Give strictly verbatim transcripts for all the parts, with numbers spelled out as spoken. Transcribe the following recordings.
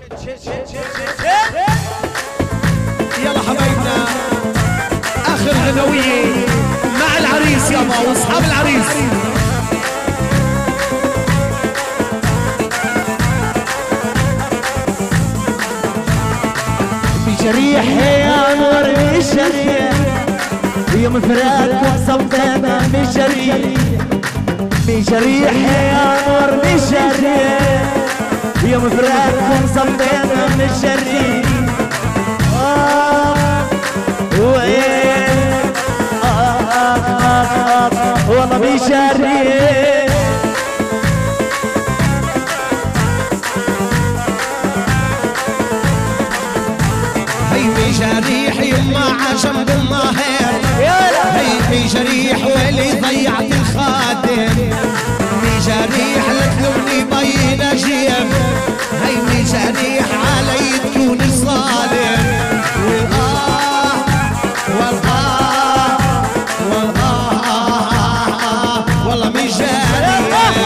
يلا حبايبنا اخر غنوية مع العريس يابا واصحاب العريس. بجريح يا انور بجريح يوم فراقكم صبتنا بجريح بجريح يا انور بجريح يوم فراقكم صبتنا بجريح آه وين آه آه آه والله بجريح جريح يما عجب بالنهار هي جريح واللي ضيعت الخادم مي جريح لتلومني بين جيم هي مي جريح علي تكون الظالم والآه والآه والآه والله مي جريح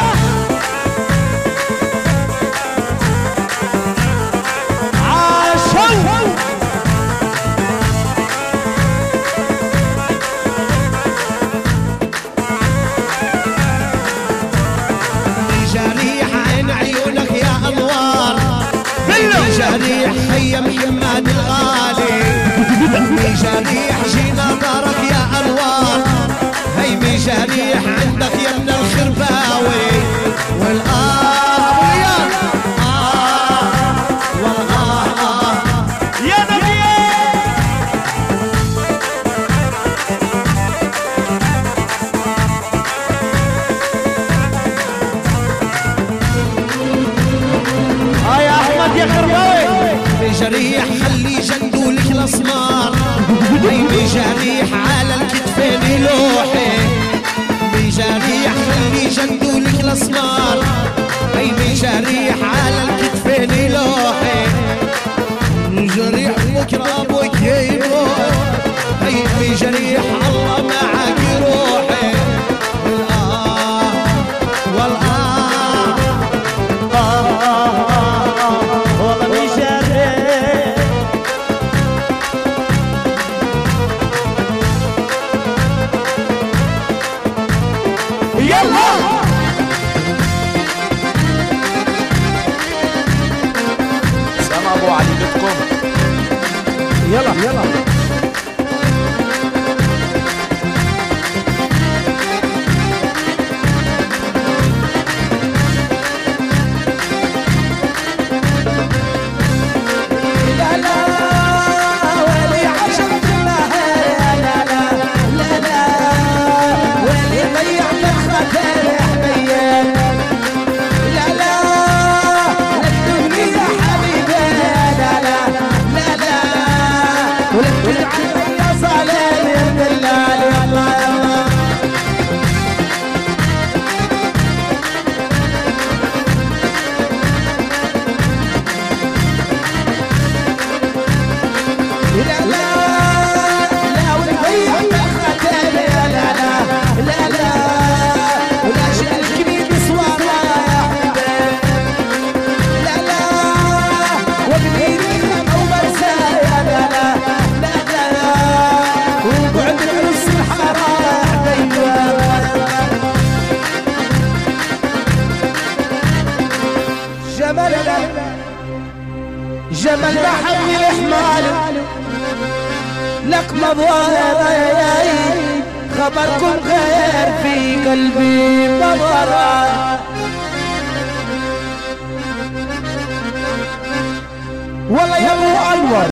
جريح هيا محمد الغالي مي جريح جينا دارك يا انوار هي مي جريح عندك يا ابن الخرباوي والآه ويا آه والآه آه يا نبي اه يا احمد يا خرباوي جريح خلي جندولك الاسمار هي جريح على الكتفين لوحي مي جريح خلي جندولك الاسمار هي جريح على الكتفين لوحي جريح بكره ابوك يموت هي مي جريح الله معك روحي والآه والآه آه آه آه والله بجريح يلا سامع ابو علي بتكم يلا يلا جمل بحمل حماله لك مضاري خبركم خير في قلبي مضاري والله يا ابو انور